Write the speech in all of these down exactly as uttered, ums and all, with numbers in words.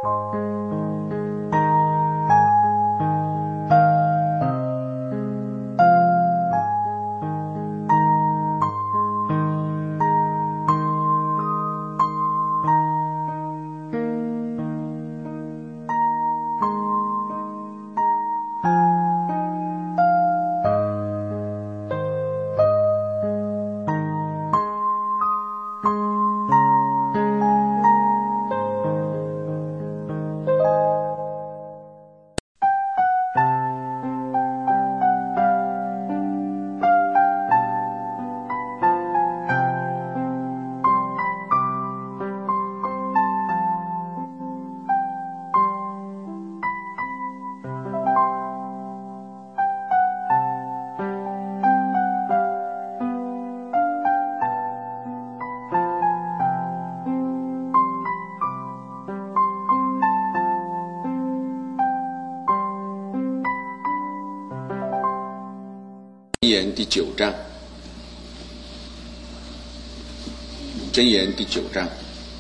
箴言第九章，箴言第九章，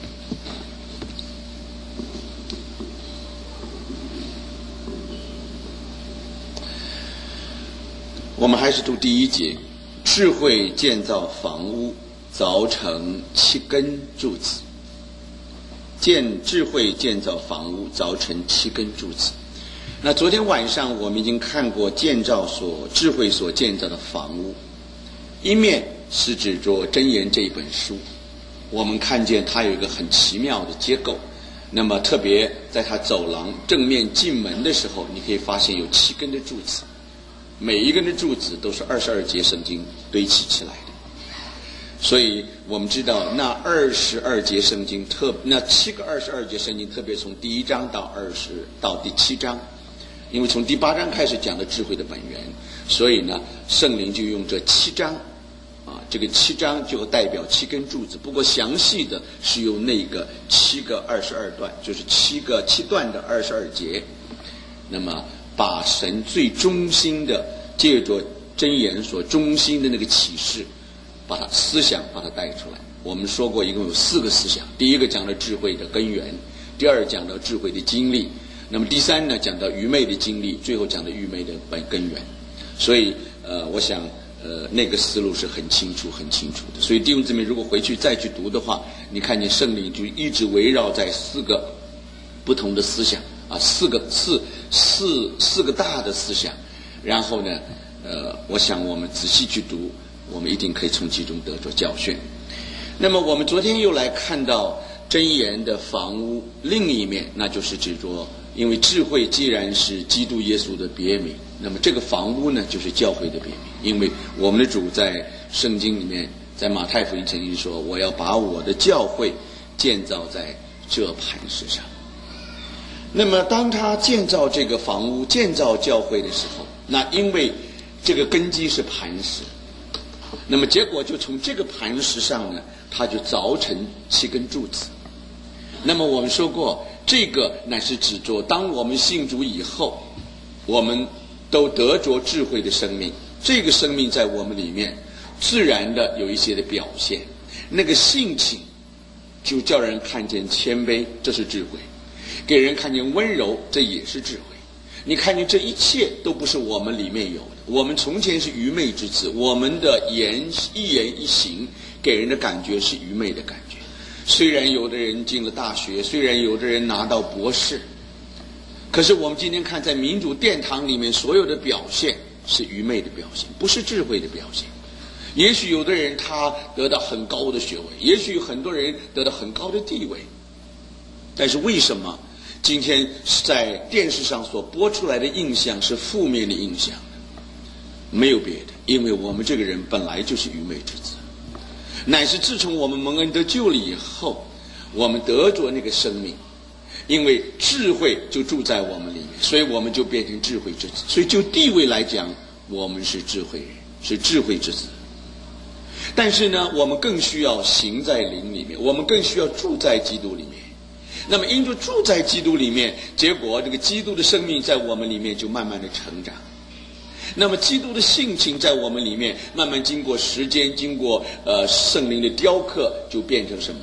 我们还是读第一节：智慧建造房屋，凿成七根柱子。建智慧建造房屋，凿成七根柱子。那昨天晚上我们已经看过建造所智慧所建造的房屋，一面是指着箴言这一本书，我们看见它有一个很奇妙的结构。那么特别在它走廊正面进门的时候，你可以发现有七根的柱子，每一根的柱子都是二十二节圣经堆砌起来的。所以我们知道那二十二节圣经特那七个二十二节圣经，特别从第一章到二十到第七章。因为从第八章开始讲的智慧的本源，所以呢，圣灵就用这七章，啊，这个七章就代表七根柱子。不过详细的是用那个七个二十二段，就是七个七段的二十二节。那么把神最中心的，借着箴言所中心的那个启示，把它思想把它带出来。我们说过，一共有四个思想：第一个讲了智慧的根源，第二讲到智慧的经历。那么第三呢，讲到愚昧的经历，最后讲到愚昧的本根源。所以呃，我想呃那个思路是很清楚很清楚的。所以弟兄姊妹如果回去再去读的话，你看见圣灵就一直围绕在四个不同的思想啊，四个四四四个大的思想。然后呢呃，我想我们仔细去读，我们一定可以从其中得着教训。那么我们昨天又来看到箴言的房屋另一面，那就是指着，因为智慧既然是基督耶稣的别名，那么这个房屋呢就是教会的别名。因为我们的主在圣经里面，在马太福音曾经说，我要把我的教会建造在这磐石上。那么当他建造这个房屋建造教会的时候，那因为这个根基是磐石，那么结果就从这个磐石上呢，他就凿成七根柱子。那么我们说过，这个乃是指着当我们信主以后，我们都得着智慧的生命，这个生命在我们里面自然的有一些的表现，那个性情就叫人看见谦卑，这是智慧；给人看见温柔，这也是智慧。你看见这一切都不是我们里面有的，我们从前是愚昧之子，我们的言一言一行给人的感觉是愚昧的感觉。虽然有的人进了大学，虽然有的人拿到博士，可是我们今天看在民主殿堂里面所有的表现是愚昧的表现，不是智慧的表现。也许有的人他得到很高的学位，也许很多人得到很高的地位，但是为什么今天在电视上所播出来的印象是负面的印象？没有别的，因为我们这个人本来就是愚昧之子，乃是自从我们蒙恩得救了以后，我们得着那个生命，因为智慧就住在我们里面，所以我们就变成智慧之子。所以就地位来讲，我们是智慧人，是智慧之子。但是呢，我们更需要行在灵里面，我们更需要住在基督里面。那么因着住在基督里面，结果这个基督的生命在我们里面就慢慢的成长。那么基督的性情在我们里面慢慢经过时间，经过呃圣灵的雕刻，就变成什么？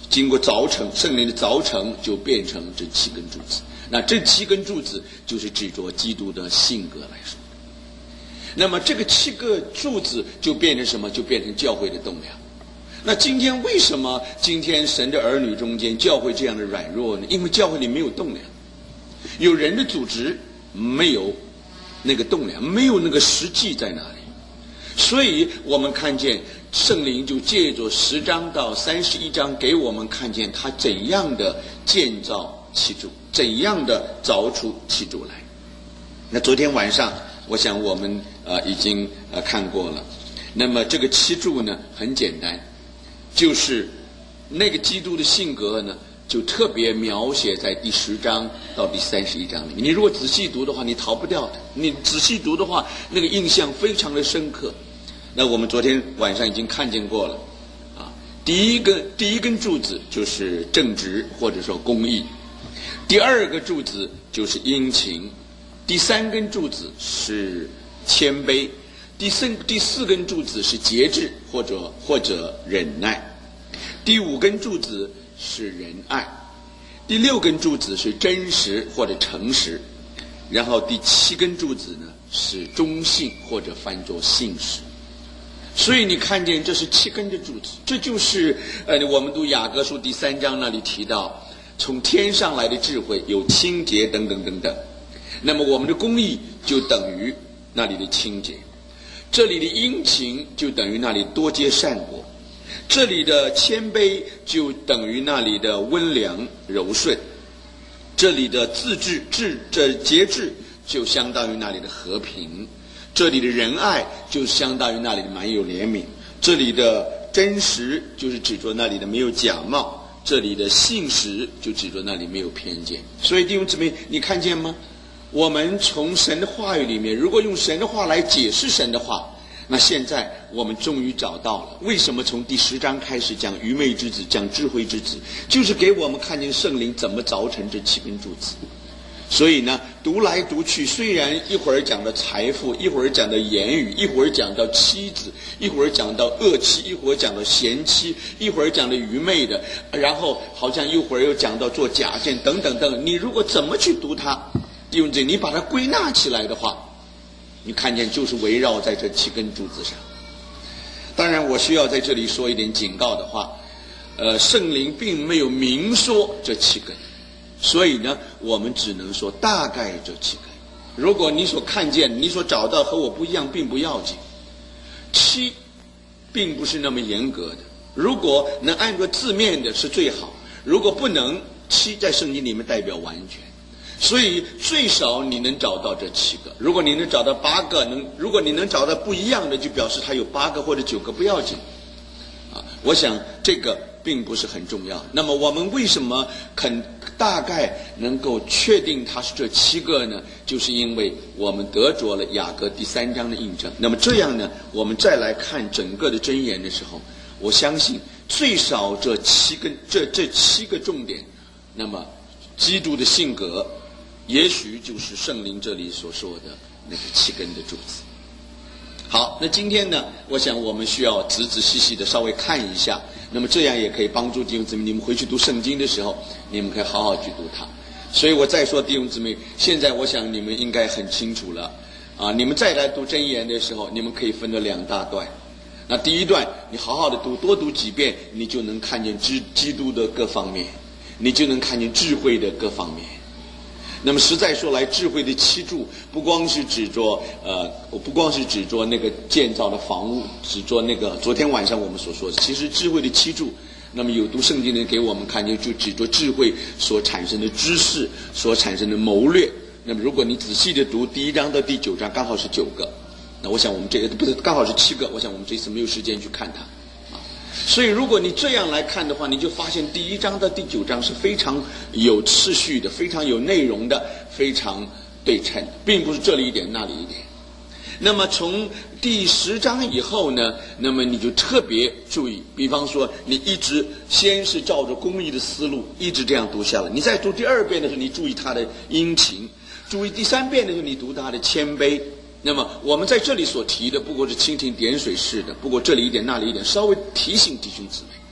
经过凿成，圣灵的凿成就变成这七根柱子。那这七根柱子就是指着基督的性格来说。那么这个七个柱子就变成什么？就变成教会的栋梁。那今天为什么今天神的儿女中间教会这样的软弱呢？因为教会里没有栋梁，有人的组织，没有那个栋梁，没有那个实际在哪里。所以我们看见圣灵就借着十章到三十一章给我们看见他怎样的建造七柱，怎样的凿出七柱来。那昨天晚上我想我们呃已经呃看过了。那么这个七柱呢很简单，就是那个基督的性格呢就特别描写在第十章到第三十一章里面。你如果仔细读的话，你逃不掉的。你仔细读的话，那个印象非常的深刻。那我们昨天晚上已经看见过了啊。第一个第一根柱子就是正直或者说公义，第二个柱子就是殷勤，第三根柱子是谦卑，第四第四根柱子是节制或者或者忍耐，第五根柱子是仁爱，第六根柱子是真实或者诚实，然后第七根柱子呢是忠信或者翻作信实。所以你看见这是七根的柱子，这就是呃我们读雅各书第三章那里提到从天上来的智慧，有清洁等等等等。那么我们的公义就等于那里的清洁，这里的殷勤就等于那里多结善果，这里的谦卑就等于那里的温良柔顺，这里的自制制这节制就相当于那里的和平，这里的仁爱就相当于那里的满有怜悯，这里的真实就是指着那里的没有假冒，这里的信实就指着那里没有偏见。所以弟兄姊妹，你看见吗？我们从神的话语里面，如果用神的话来解释神的话，那现在我们终于找到了为什么从第十章开始讲愚昧之子，讲智慧之子，就是给我们看见圣灵怎么凿成这七根柱子。所以呢，读来读去，虽然一会儿讲到财富，一会儿讲到言语，一会儿讲到妻子，一会儿讲到恶妻，一会儿讲到贤妻，一会儿讲到愚昧的，然后好像一会儿又讲到做假见等等等。你如果怎么去读它，弟兄姊妹，你把它归纳起来的话，你看见就是围绕在这七根柱子上。当然我需要在这里说一点警告的话，呃，圣灵并没有明说这七根，所以呢我们只能说大概这七根。如果你所看见你所找到和我不一样并不要紧，七并不是那么严格的，如果能按照字面的是最好，如果不能，七在圣经里面代表完全。所以最少你能找到这七个，如果你能找到八个，能如果你能找到不一样的，就表示它有八个或者九个，不要紧啊。我想这个并不是很重要。那么我们为什么肯大概能够确定它是这七个呢？就是因为我们得着了雅各第三章的印证。那么这样呢，我们再来看整个的箴言的时候，我相信最少这七个这这七个重点，那么基督的性格也许就是圣灵这里所说的那个七根的柱子。好，那今天呢，我想我们需要仔仔细细的稍微看一下，那么这样也可以帮助弟兄姊妹，你们回去读圣经的时候，你们可以好好去读它。所以我再说弟兄姊妹，现在我想你们应该很清楚了啊！你们再来读箴言的时候，你们可以分了两大段。那第一段你好好的读，多读几遍，你就能看见基基督的各方面，你就能看见智慧的各方面。那么实在说来，智慧的七柱不光是指着呃，不光是指着那个建造的房屋，指着那个昨天晚上我们所说的，其实智慧的七柱，那么有读圣经的人给我们看见，就指着智慧所产生的知识，所产生的谋略。那么如果你仔细的读第一章到第九章，刚好是九个，那我想我们这个不是刚好是七个，我想我们这次没有时间去看它。所以如果你这样来看的话，你就发现第一章到第九章是非常有次序的，非常有内容的，非常对称的，并不是这里一点那里一点。那么从第十章以后呢，那么你就特别注意，比方说你一直先是照着公义的思路一直这样读下来，你再读第二遍的时候，你注意他的殷勤，注意第三遍的时候，你读他的谦卑。那么我们在这里所提的不过是蜻蜓点水式的，不过这里一点那里一点，稍微提醒弟兄姊妹，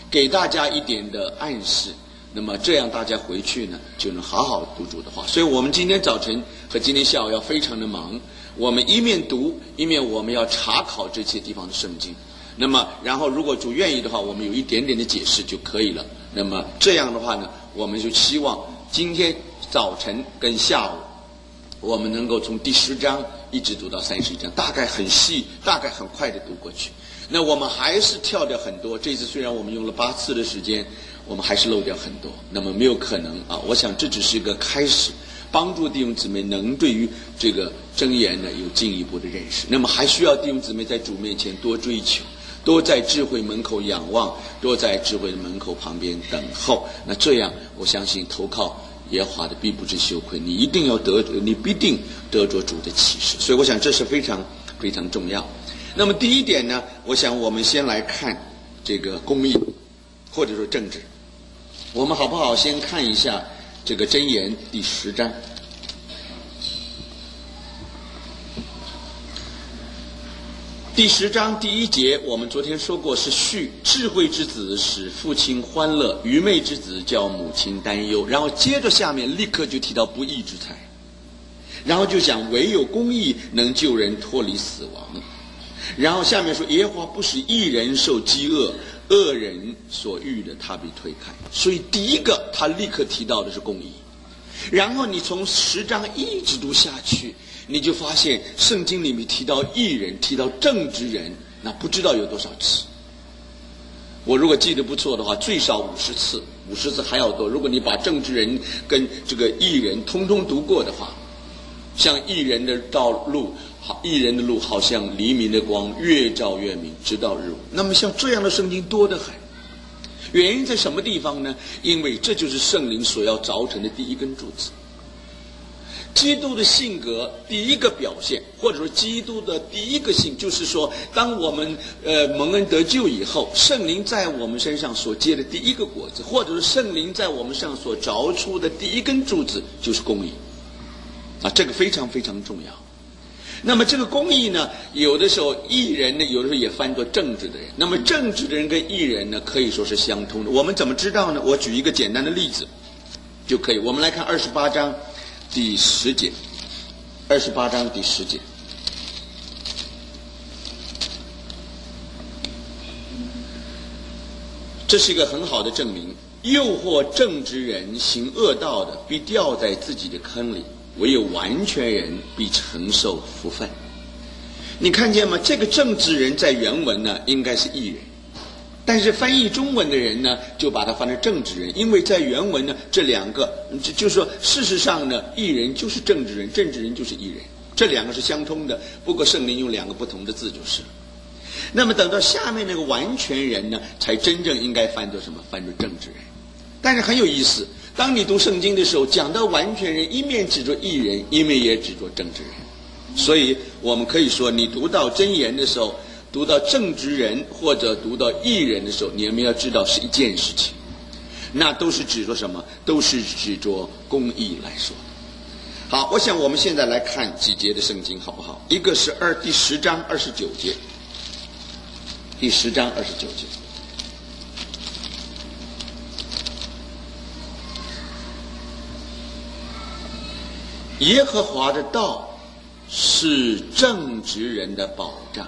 给大家一点的暗示，那么这样大家回去呢就能好好读主的话。所以我们今天早晨和今天下午要非常的忙，我们一面读一面我们要查考这些地方的圣经，那么然后如果主愿意的话，我们有一点点的解释就可以了。那么这样的话呢，我们就希望今天早晨跟下午我们能够从第十章一直读到三十一章，大概很细，大概很快的读过去。那我们还是跳掉很多，这次虽然我们用了八次的时间，我们还是漏掉很多，那么没有可能啊。我想这只是一个开始，帮助弟兄姊妹能对于这个箴言呢有进一步的认识。那么还需要弟兄姊妹在主面前多追求，多在智慧门口仰望，多在智慧的门口旁边等候。那这样我相信投靠耶和华的必不致羞愧，你一定要得，你必定得着主的启示。所以我想这是非常非常重要。那么第一点呢，我想我们先来看这个公义或者说政治。我们好不好先看一下这个箴言第十章。第十章第一节我们昨天说过是序，智慧之子使父亲欢乐，愚昧之子叫母亲担忧。然后接着下面立刻就提到不义之财，然后就讲唯有公义能救人脱离死亡。然后下面说耶和华不使义人受饥饿，恶人所欲的他必推开。所以第一个他立刻提到的是公义。然后你从十章一直读下去，你就发现圣经里面提到义人，提到正直人，那不知道有多少次。我如果记得不错的话，最少五十次，五十次还要多。如果你把正直人跟这个义人通通读过的话，像义人的道路，好，义人的路好像黎明的光，越照越明，直到日午。那么像这样的圣经多得很。原因在什么地方呢？因为这就是圣灵所要凿成的第一根柱子。基督的性格第一个表现，或者说基督的第一个性，就是说当我们呃蒙恩得救以后，圣灵在我们身上所结的第一个果子，或者是圣灵在我们身上所凿出的第一根柱子，就是公义啊，这个非常非常重要。那么这个公义呢，有的时候义人呢，有的时候也翻作正直的人。那么正直的人跟义人呢，可以说是相通的。我们怎么知道呢？我举一个简单的例子就可以。我们来看二十八章第十节，二十八章第十节。这是一个很好的证明。诱惑正直人行恶道的，必掉在自己的坑里。唯有完全人必承受福分。你看见吗？这个正直人在原文呢应该是义人，但是翻译中文的人呢就把它翻成正直人，因为在原文呢这两个就就是说事实上呢，义人就是正直人，正直人就是义人，这两个是相通的，不过圣灵用两个不同的字就是了。那么等到下面那个完全人呢，才真正应该翻作什么？翻作正直人。但是很有意思，当你读圣经的时候，讲到完全人，一面指着义人，一面也指着正直人。所以我们可以说，你读到箴言的时候，读到正直人或者读到义人的时候，你们要知道是一件事情，那都是指着什么？都是指着公义来说。好，我想我们现在来看几节的圣经好不好？一个是二第十章二十九节，第十章二十九节。耶和华的道是正直人的保障。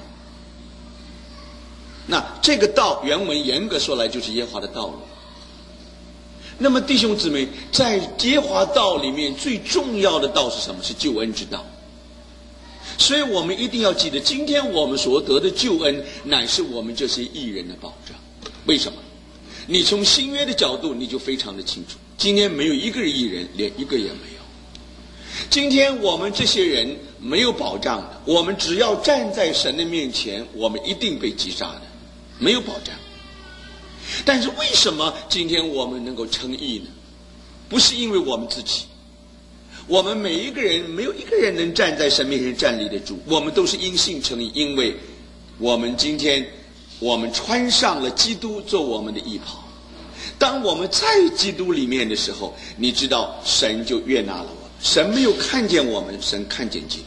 那这个道原文严格说来就是耶和华的道路。那么弟兄姊妹，在耶和华道里面最重要的道是什么？是救恩之道。所以我们一定要记得，今天我们所得的救恩乃是我们这些义人的保障。为什么？你从新约的角度你就非常的清楚，今天没有一个义人，连一个也没有。今天我们这些人没有保障的，我们只要站在神的面前，我们一定被击杀的，没有保障。但是为什么今天我们能够称义呢？不是因为我们自己，我们每一个人没有一个人能站在神面前站立得住，我们都是因信称义，因为我们今天我们穿上了基督做我们的义袍。当我们在基督里面的时候，你知道神就悦纳了我们。神没有看见我们，神看见基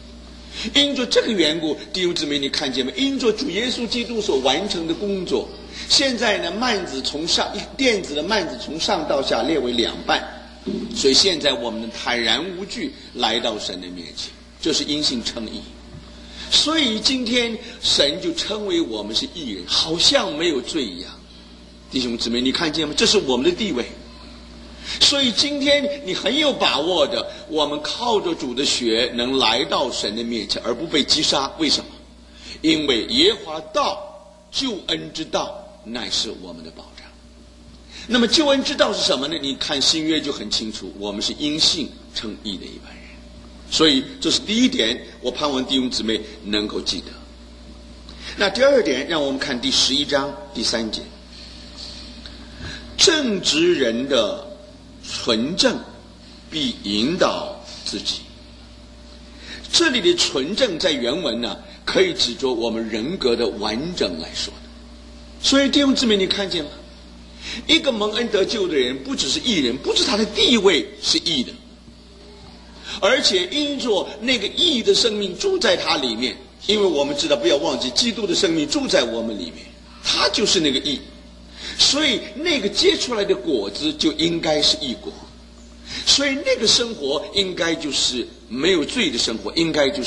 督。因着这个缘故，弟兄姊妹，你看见吗？因着主耶稣基督所完成的工作， 现在呢，幔子从上垫子的幔子从上到下列为两半，所以现在我们坦然无惧来到神的面前，这是因信称义。所以今天神就称为我们是义人，好像没有罪一样。弟兄姊妹，你看见吗？这是我们的地位。所以今天你很有把握的，我们靠着主的血能来到神的面前，而不被击杀。为什么？因为耶和华道，救恩之道乃是我们的保障。那么救恩之道是什么呢？你看新约就很清楚，我们是因信称义的一般人。所以这是第一点，我盼望弟兄姊妹能够记得。那第二点，让我们看第十一章第三节，正直人的纯正必引导自己。这里的纯正在原文呢，可以指着我们人格的完整来说的。所以弟兄姊妹，你看见吗？一个蒙恩得救的人，不只是义人，不是他的地位是义的，而且因着那个义的生命住在他里面。因为我们知道，不要忘记，基督的生命住在我们里面，他就是那个义，所以那个结出来的果子就应该是义果，所以那个生活应该就是没有罪的生活，应该就是